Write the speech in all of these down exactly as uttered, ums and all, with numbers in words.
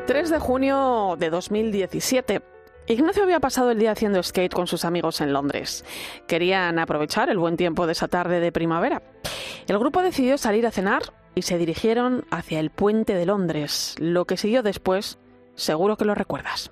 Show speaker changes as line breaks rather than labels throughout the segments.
tres de junio de dos mil diecisiete. Ignacio había pasado el día haciendo skate con sus amigos en Londres. Querían aprovechar el buen tiempo de esa tarde de primavera. El grupo decidió salir a cenar y se dirigieron hacia el puente de Londres. Lo que siguió después, seguro que lo recuerdas.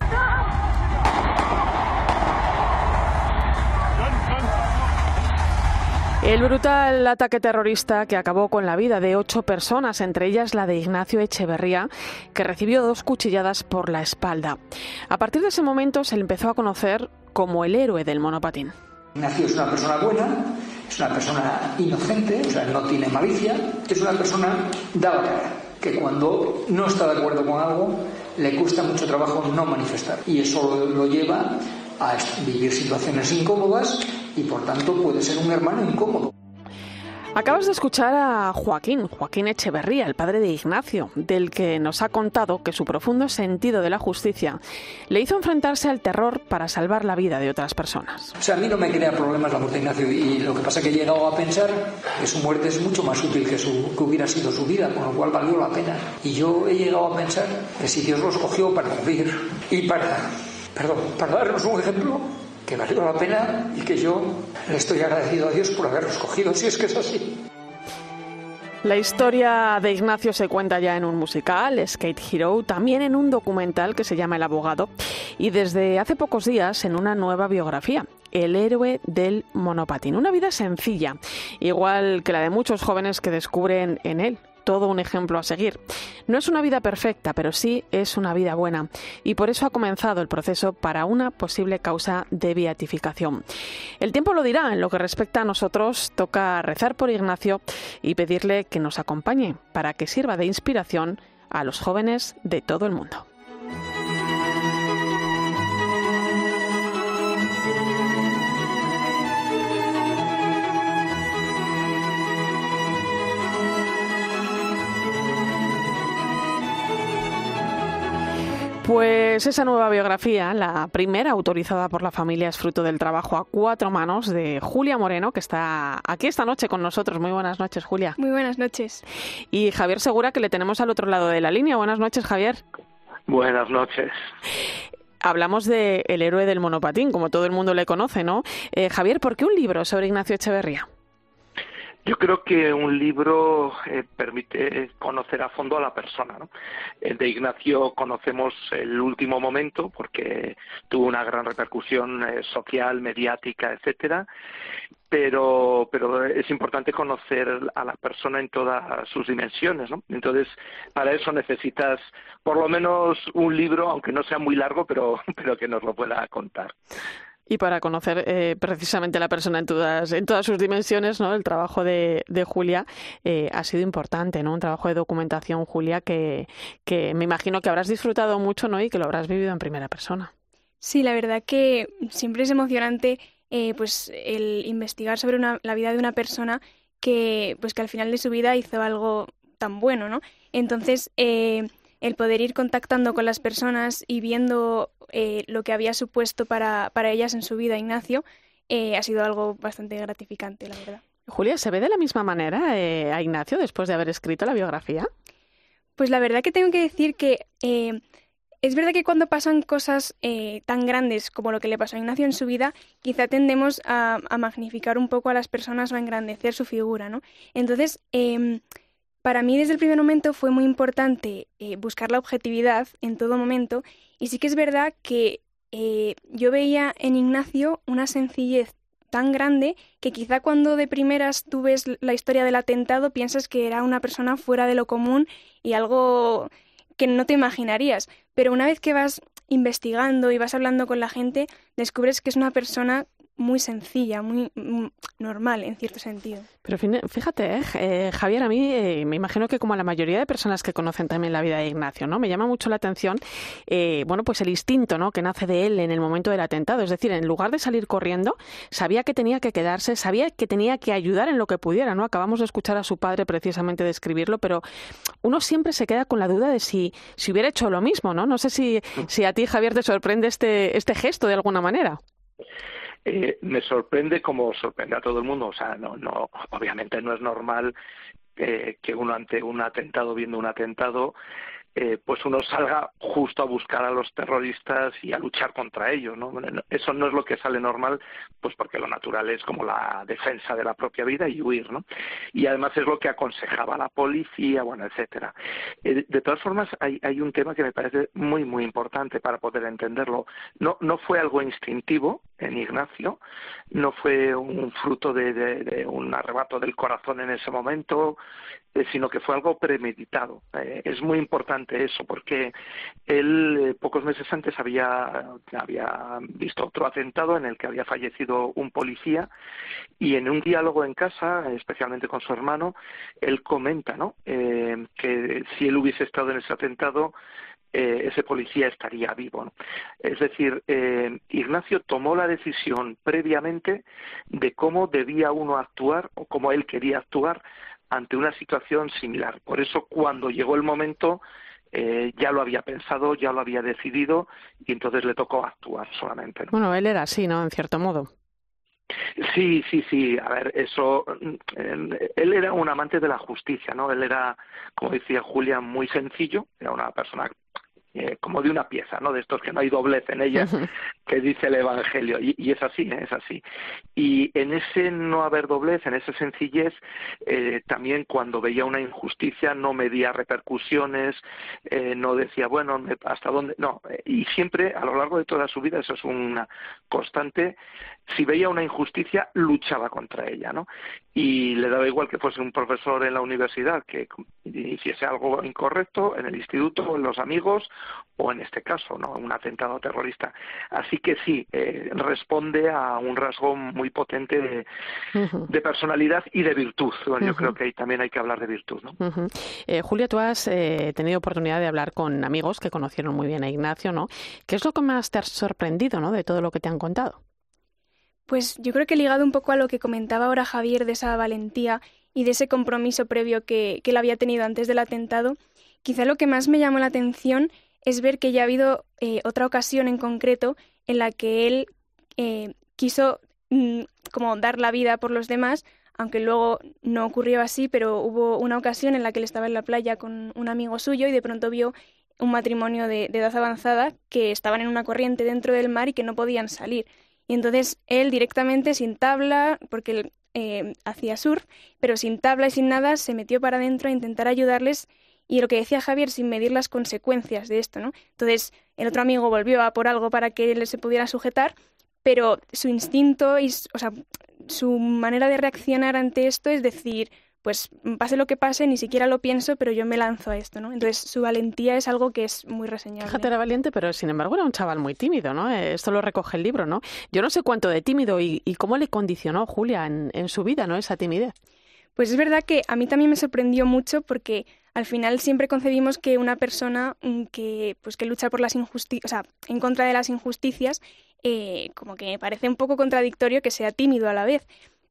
El brutal ataque terrorista que acabó con la vida de ocho personas, entre ellas la de Ignacio Echeverría, que recibió dos cuchilladas por la espalda. A partir de ese momento se le empezó a conocer como el héroe del monopatín.
Ignacio es una persona buena, es una persona inocente, o sea, no tiene malicia, es una persona dada cara, que cuando no está de acuerdo con algo le cuesta mucho trabajo no manifestar, y eso lo, lo lleva a vivir situaciones incómodas y por tanto puede ser un hermano incómodo.
Acabas de escuchar a Joaquín, Joaquín Echeverría, el padre de Ignacio, del que nos ha contado que su profundo sentido de la justicia le hizo enfrentarse al terror para salvar la vida de otras personas.
O sea, a mí no me crea problemas la muerte de Ignacio, y lo que pasa es que he llegado a pensar que su muerte es mucho más útil que, su, que hubiera sido su vida, con lo cual valió la pena. Y yo he llegado a pensar que si Dios lo escogió para morir y para, perdón, para darnos un ejemplo, que valió la pena y que yo le estoy agradecido a Dios por haberlo escogido, si es que es así.
La historia de Ignacio se cuenta ya en un musical, Skate Hero, también en un documental que se llama El abogado, y desde hace pocos días en una nueva biografía, El héroe del monopatín. Una vida sencilla, igual que la de muchos jóvenes que descubren en él todo un ejemplo a seguir. No es una vida perfecta, pero sí es una vida buena, y por eso ha comenzado el proceso para una posible causa de beatificación. El tiempo lo dirá. En lo que respecta a nosotros, toca rezar por Ignacio y pedirle que nos acompañe para que sirva de inspiración a los jóvenes de todo el mundo. Pues esa nueva biografía, la primera autorizada por la familia, es fruto del trabajo a cuatro manos de Julia Moreno, que está aquí esta noche con nosotros. Muy buenas noches, Julia.
Muy buenas noches.
Y Javier Segura, que le tenemos al otro lado de la línea. Buenas noches, Javier.
Buenas noches.
Hablamos de El héroe del monopatín, como todo el mundo le conoce, ¿no? Eh, Javier, ¿por qué un libro sobre Ignacio Echeverría?
Yo creo que un libro eh, permite conocer a fondo a la persona, ¿no? El de Ignacio conocemos el último momento porque tuvo una gran repercusión eh, social, mediática, etcétera, pero pero es importante conocer a la persona en todas sus dimensiones, ¿no? Entonces, para eso necesitas por lo menos un libro, aunque no sea muy largo, pero pero que nos lo pueda contar.
Y para conocer eh, precisamente a la persona en todas, en todas sus dimensiones, ¿no? El trabajo de, de Julia eh, ha sido importante, ¿no? Un trabajo de documentación, Julia, que, que me imagino que habrás disfrutado mucho, ¿no? Y que lo habrás vivido en primera persona.
Sí, la verdad que siempre es emocionante eh, pues el investigar sobre una, la vida de una persona que, pues que al final de su vida hizo algo tan bueno, ¿no? Entonces, eh, el poder ir contactando con las personas y viendo eh, lo que había supuesto para, para ellas en su vida Ignacio, eh, ha sido algo bastante gratificante, la verdad.
Julia, ¿se ve de la misma manera eh, a Ignacio después de haber escrito la biografía?
Pues la verdad que tengo que decir que eh, es verdad que cuando pasan cosas eh, tan grandes como lo que le pasó a Ignacio en su vida, quizá tendemos a, a magnificar un poco a las personas o a engrandecer su figura, ¿no? Entonces, eh, para mí desde el primer momento fue muy importante eh, buscar la objetividad en todo momento, y sí que es verdad que eh, yo veía en Ignacio una sencillez tan grande que quizá cuando de primeras tú ves la historia del atentado piensas que era una persona fuera de lo común y algo que no te imaginarías, pero una vez que vas investigando y vas hablando con la gente, descubres que es una persona muy sencilla, muy mm, normal en cierto sentido.
Pero fíjate, eh, Javier, a mí eh, me imagino que como a la mayoría de personas que conocen también la vida de Ignacio, ¿no? Me llama mucho la atención, eh, bueno, pues el instinto, ¿no? Que nace de él en el momento del atentado. Es decir, en lugar de salir corriendo, sabía que tenía que quedarse, sabía que tenía que ayudar en lo que pudiera, ¿no? Acabamos de escuchar a su padre precisamente describirlo, pero uno siempre se queda con la duda de si, si hubiera hecho lo mismo, ¿no? No sé si, si a ti, Javier, te sorprende este, este gesto de alguna manera.
Eh, me sorprende como sorprende a todo el mundo. O sea, no, no, obviamente no es normal eh, que uno ante un atentado, viendo un atentado, eh, pues uno salga justo a buscar a los terroristas y a luchar contra ellos, ¿no? Eso no es lo que sale normal, pues porque lo natural es como la defensa de la propia vida y huir, ¿no? Y además es lo que aconsejaba la policía, bueno, etcétera. Eh, de todas formas, hay, hay un tema que me parece muy, muy importante para poder entenderlo. No, no fue algo instintivo en Ignacio, no fue un fruto de, de, de un arrebato del corazón en ese momento, eh, sino que fue algo premeditado. Eh, es muy importante eso, porque él eh, pocos meses antes había, había visto otro atentado en el que había fallecido un policía, y en un diálogo en casa, especialmente con su hermano, él comenta, ¿no?, eh, que si él hubiese estado en ese atentado, Eh, ese policía estaría vivo, ¿no? Es decir, eh, Ignacio tomó la decisión previamente de cómo debía uno actuar o cómo él quería actuar ante una situación similar. Por eso, cuando llegó el momento, eh, ya lo había pensado, ya lo había decidido, y entonces le tocó actuar solamente, ¿no?
Bueno, él era así, ¿no?, en cierto modo.
Sí, sí, sí. A ver, eso. Él, él era un amante de la justicia, ¿no? Él era, como decía Julia, muy sencillo. Era una persona eh, como de una pieza, ¿no? De estos que no hay doblez en ella, que dice el Evangelio. Y, y es así, ¿eh? Es así. Y en ese no haber doblez, en esa sencillez, eh, también cuando veía una injusticia no medía repercusiones, eh, no decía, bueno, ¿hasta dónde? No. Y siempre, a lo largo de toda su vida, eso es una constante. Si veía una injusticia, luchaba contra ella, ¿no? Y le daba igual que fuese un profesor en la universidad que hiciese algo incorrecto, en el instituto, en los amigos, o en este caso, ¿no?, un atentado terrorista. Así que sí, eh, responde a un rasgo muy potente de, uh-huh. de personalidad y de virtud. Bueno, uh-huh. Yo creo que ahí también hay que hablar de virtud, ¿no?
Uh-huh. Eh, Julia, tú has eh, tenido oportunidad de hablar con amigos que conocieron muy bien a Ignacio, ¿no? ¿Qué es lo que más te ha sorprendido, ¿no?, de todo lo que te han contado?
Pues yo creo que ligado un poco a lo que comentaba ahora Javier de esa valentía y de ese compromiso previo que, que él había tenido antes del atentado, quizá lo que más me llamó la atención es ver que ya ha habido eh, otra ocasión en concreto en la que él eh, quiso mm, como dar la vida por los demás, aunque luego no ocurrió así, pero hubo una ocasión en la que él estaba en la playa con un amigo suyo y de pronto vio un matrimonio de, de edad avanzada que estaban en una corriente dentro del mar y que no podían salir. Y entonces él directamente, sin tabla, porque él eh, hacía surf, pero sin tabla y sin nada, se metió para adentro a intentar ayudarles, y lo que decía Javier, sin medir las consecuencias de esto, ¿no? Entonces el otro amigo volvió a por algo para que él se pudiera sujetar, pero su instinto, y, o sea, su manera de reaccionar ante esto es decir, pues pase lo que pase, ni siquiera lo pienso, pero yo me lanzo a esto, ¿no? Entonces su valentía es algo que es muy reseñable.
Fíjate, era valiente, pero sin embargo era un chaval muy tímido, ¿no? Esto lo recoge el libro, ¿no? Yo no sé cuánto de tímido y, y cómo le condicionó, Julia, en, en su vida, ¿no?, esa timidez.
Pues es verdad que a mí también me sorprendió mucho, porque al final siempre concebimos que una persona que, pues, que lucha por las injusticias, o sea, en contra de las injusticias, eh, como que me parece un poco contradictorio que sea tímido a la vez.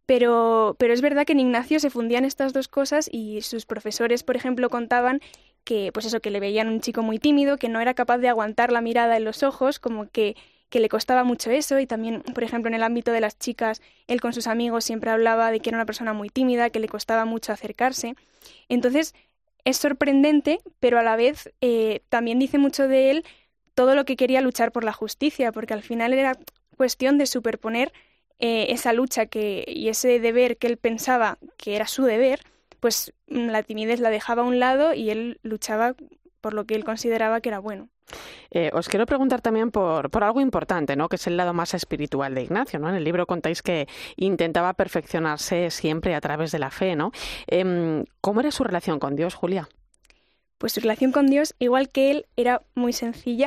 Pero, pero es verdad que en Ignacio se fundían estas dos cosas, y sus profesores, por ejemplo, contaban que, pues eso, que le veían un chico muy tímido, que no era capaz de aguantar la mirada en los ojos, como que, que le costaba mucho eso. Y también, por ejemplo, en el ámbito de las chicas, él con sus amigos siempre hablaba de que era una persona muy tímida, que le costaba mucho acercarse. Entonces, es sorprendente, pero a la vez eh, también dice mucho de él todo lo que quería luchar por la justicia, porque al final era cuestión de superponer Eh, esa lucha que, y ese deber que él pensaba que era su deber, pues la timidez la dejaba a un lado y él luchaba por lo que él consideraba que era bueno.
Eh, os quiero preguntar también por, por algo importante, ¿no?, que es el lado más espiritual de Ignacio, ¿no? En el libro contáis que intentaba perfeccionarse siempre a través de la fe, ¿no? Eh, ¿Cómo era su relación con Dios, Julia?
Pues su relación con Dios, igual que él, era muy sencilla.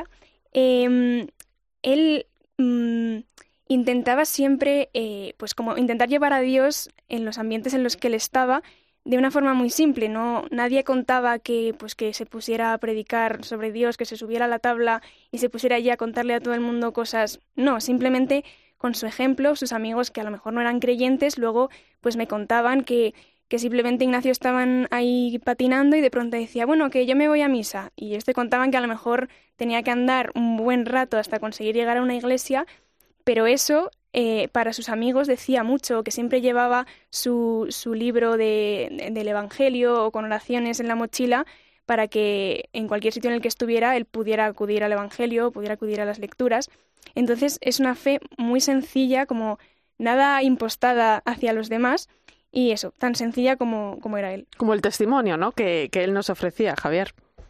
Eh, él... Mm, intentaba siempre, eh, pues como intentar llevar a Dios en los ambientes en los que él estaba de una forma muy simple. No, nadie contaba que, pues que se pusiera a predicar sobre Dios, que se subiera a la tabla y se pusiera allí a contarle a todo el mundo cosas. No, simplemente con su ejemplo, sus amigos que a lo mejor no eran creyentes, luego pues me contaban que, que simplemente Ignacio estaban ahí patinando y de pronto decía, bueno, que yo me voy a misa. Y ellos te contaban que a lo mejor tenía que andar un buen rato hasta conseguir llegar a una iglesia. Pero eso, eh, para sus amigos decía mucho, que siempre llevaba su, su libro de, de, del Evangelio o con oraciones en la mochila, para que en cualquier sitio en el que estuviera él pudiera acudir al Evangelio, pudiera acudir a las lecturas. Entonces es una fe muy sencilla, como nada impostada hacia los demás, y eso, tan sencilla como, como era él.
Como el testimonio, ¿no?, que, que él nos ofrecía, Javier.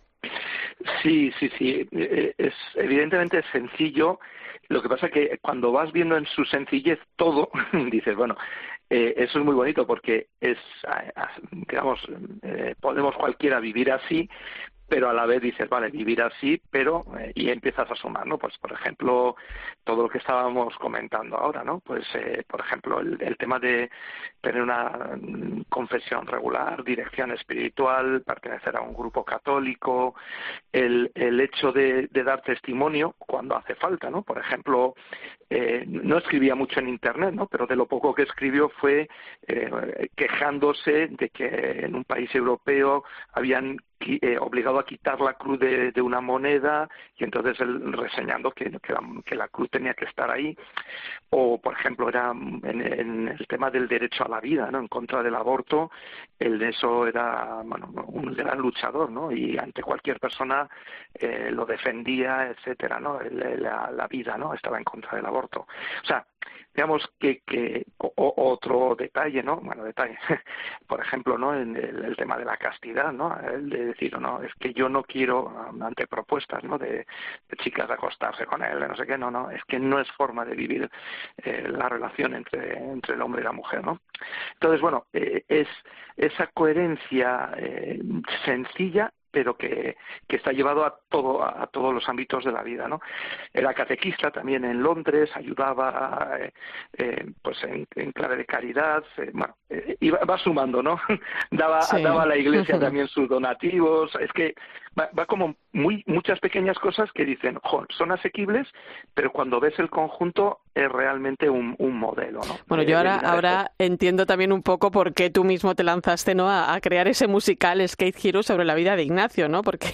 Sí, sí, sí. Es, evidentemente es sencillo. Lo que pasa es que cuando vas viendo en su sencillez todo, dices, bueno, eh, eso es muy bonito porque es, digamos, eh, podemos cualquiera vivir así, pero a la vez dices, vale, vivir así, pero, eh, y empiezas a sumar, ¿no? Pues, por ejemplo, todo lo que estábamos comentando ahora, ¿no? Pues, eh, por ejemplo, el, el tema de tener una confesión regular, dirección espiritual, pertenecer a un grupo católico, el, el hecho de, de dar testimonio cuando hace falta, ¿no? Por ejemplo, eh, no escribía mucho en Internet, ¿no? Pero de lo poco que escribió fue eh, quejándose de que en un país europeo habían Eh, obligado a quitar la cruz de, de una moneda, y entonces él reseñando que, que, la, que la cruz tenía que estar ahí. O, por ejemplo, era en, en el tema del derecho a la vida, ¿no?, en contra del aborto. Él de eso era, bueno, un gran luchador, ¿no?, y ante cualquier persona eh, lo defendía, etcétera, ¿no?, la, la vida, ¿no?, estaba en contra del aborto. O sea, digamos que, que o, otro detalle, ¿no? Bueno, detalle, por ejemplo, ¿no?, en el, el tema de la castidad, ¿no?, el de decir, no, es que yo no quiero, ante propuestas, ¿no?, de, de chicas acostarse con él, de no sé qué, no, no, es que no es forma de vivir eh, la relación entre, entre el hombre y la mujer, ¿no? Entonces, bueno, eh, es esa coherencia eh, sencilla, pero que, que está llevado a todo a todos los ámbitos de la vida, ¿no? Era catequista también en Londres, ayudaba eh, eh, pues en, en clave de caridad, eh, bueno, eh, iba, va sumando, ¿no? daba, sí. daba a la Iglesia también sus donativos. Es que va, va como muy muchas pequeñas cosas que dicen, jo, son asequibles, pero cuando ves el conjunto es realmente un, un modelo, ¿no?
Bueno, yo ahora, ahora entiendo también un poco por qué tú mismo te lanzaste, ¿no?, a, a crear ese musical Skate Hero sobre la vida de Ignacio, ¿no? Porque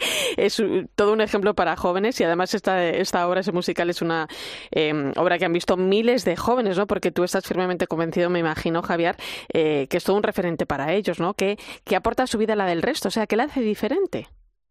es todo un ejemplo para jóvenes, y además esta, esta obra, ese musical, es una eh, obra que han visto miles de jóvenes, ¿no? Porque tú estás firmemente convencido, me imagino, Javier, eh, que es todo un referente para ellos, ¿no? Que, que aporta a su vida a la del resto, o sea, que la hace diferente.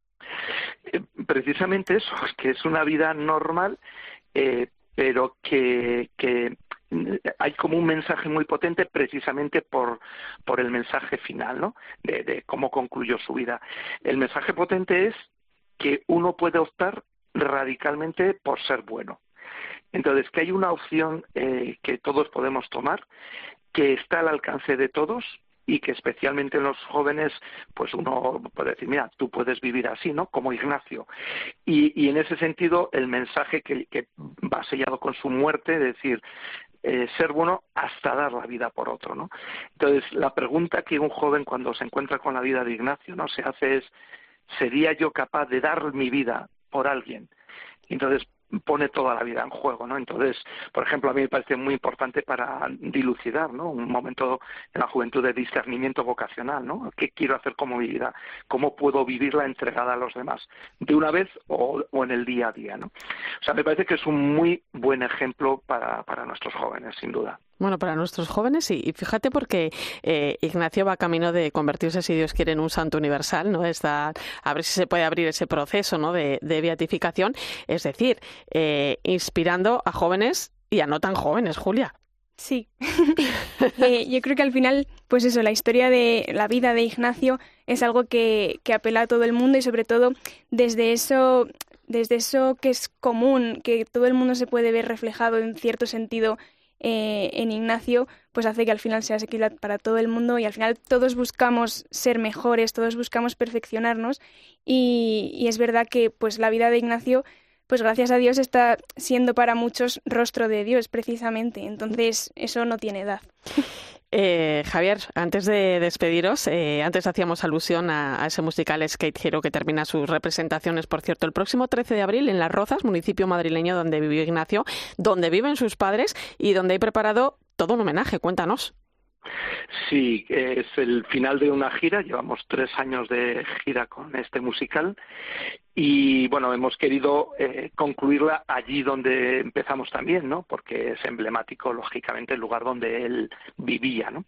Precisamente eso, que es una vida normal, eh, pero que, que hay como un mensaje muy potente precisamente por, por el mensaje final, ¿no?, de, de cómo concluyó su vida. El mensaje potente es que uno puede optar radicalmente por ser bueno. Entonces, que hay una opción eh, que todos podemos tomar, que está al alcance de todos, y que especialmente en los jóvenes, pues uno puede decir, mira, tú puedes vivir así, ¿no?, como Ignacio. Y, y en ese sentido, el mensaje que, que va sellado con su muerte, es decir, eh, ser bueno hasta dar la vida por otro, ¿no? Entonces, la pregunta que un joven cuando se encuentra con la vida de Ignacio, ¿no?, se hace es, ¿sería yo capaz de dar mi vida por alguien? Entonces, pone toda la vida en juego, ¿no? Entonces, por ejemplo, a mí me parece muy importante para dilucidar, ¿no?, un momento en la juventud de discernimiento vocacional, ¿no? ¿Qué quiero hacer como mi vida? ¿Cómo puedo vivirla entregada a los demás? ¿De una vez o, o en el día a día, ¿no? O sea, me parece que es un muy buen ejemplo para, para nuestros jóvenes, sin duda.
Bueno, para nuestros jóvenes sí. Y fíjate porque eh, Ignacio va camino de convertirse, si Dios quiere, en un santo universal, ¿no? Está, a ver si se puede abrir ese proceso, ¿no?, de, de beatificación. Es decir, eh, inspirando a jóvenes y a no tan jóvenes, Julia.
Sí. eh, yo creo que al final, pues eso, la historia de la vida de Ignacio es algo que, que apela a todo el mundo, y sobre todo desde eso, desde eso que es común, que todo el mundo se puede ver reflejado en cierto sentido Eh, en Ignacio, pues hace que al final sea asequible para todo el mundo, y al final todos buscamos ser mejores, todos buscamos perfeccionarnos, y, y es verdad que pues la vida de Ignacio, pues gracias a Dios, está siendo para muchos rostro de Dios precisamente, entonces eso no tiene edad.
Eh, Javier, antes de despediros, eh, antes hacíamos alusión a, a ese musical Skate Hero que termina sus representaciones, por cierto, el próximo trece de abril en Las Rozas, municipio madrileño donde vivió Ignacio, donde viven sus padres y donde hay preparado todo un homenaje. Cuéntanos.
Sí, es el final de una gira, llevamos tres años de gira con este musical, Y bueno, hemos querido eh, concluirla allí donde empezamos también, ¿no? Porque es emblemático, lógicamente, el lugar donde él vivía, ¿no?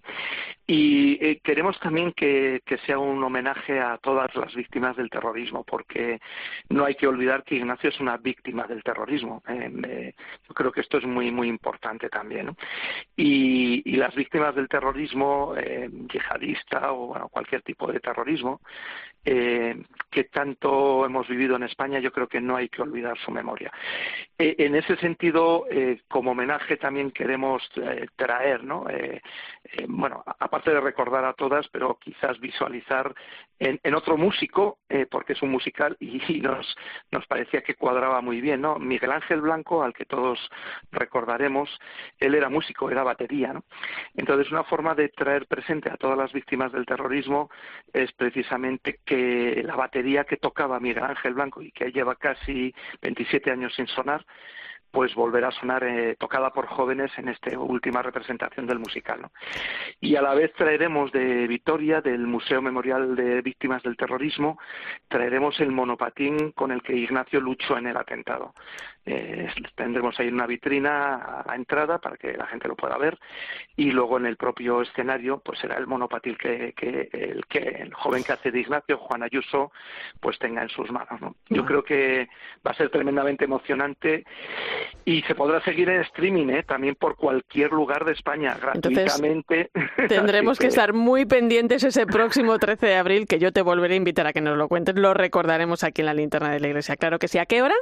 Y eh, queremos también que, que sea un homenaje a todas las víctimas del terrorismo, porque no hay que olvidar que Ignacio es una víctima del terrorismo. Eh, eh, yo creo que esto es muy, muy importante también, ¿no? Y, y las víctimas del terrorismo eh, yihadista o bueno, cualquier tipo de terrorismo, eh, que tanto hemos vivido en España, yo creo que no hay que olvidar su memoria. Eh, en ese sentido, eh, como homenaje también queremos eh, traer, ¿no? Eh, eh, bueno, aparte de recordar a todas, pero quizás visualizar en, en otro músico, eh, porque es un musical y, y nos, nos parecía que cuadraba muy bien, ¿no? Miguel Ángel Blanco, al que todos recordaremos, él era músico, era batería, ¿no? Entonces, una forma de traer presente a todas las víctimas del terrorismo es precisamente que la batería que tocaba Miguel Ángel Blanco y que lleva casi veintisiete años sin sonar, pues volverá a sonar eh, tocada por jóvenes en esta última representación del musical, ¿no? Y a la vez traeremos de Vitoria, del Museo Memorial de Víctimas del Terrorismo, traeremos el monopatín con el que Ignacio luchó en el atentado. Eh, tendremos ahí una vitrina a la entrada para que la gente lo pueda ver, y luego en el propio escenario pues será el monopatín que, que, el, que el joven que hace de Ignacio, Juan Ayuso, pues tenga en sus manos, ¿no? Yo uh-huh. creo que va a ser tremendamente emocionante y se podrá seguir en streaming, ¿eh? También por cualquier lugar de España, gratuitamente.
Entonces, tendremos que... que estar muy pendientes ese próximo trece de abril, que yo te volveré a invitar a que nos lo cuentes, lo recordaremos aquí en la linterna de la iglesia. Claro que sí. ¿A qué hora?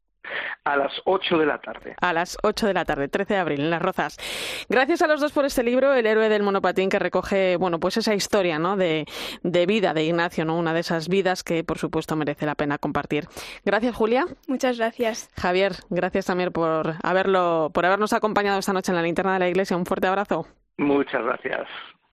A las ocho de la tarde.
A las ocho de la tarde, trece de abril, en Las Rozas. Gracias a los dos por este libro, El héroe del monopatín, que recoge, bueno, pues esa historia, ¿no?, de, de vida de Ignacio, ¿no? Una de esas vidas que, por supuesto, merece la pena compartir. Gracias, Julia.
Muchas gracias.
Javier, gracias también por haberlo, por habernos acompañado esta noche en la linterna de la iglesia. Un fuerte abrazo.
Muchas gracias.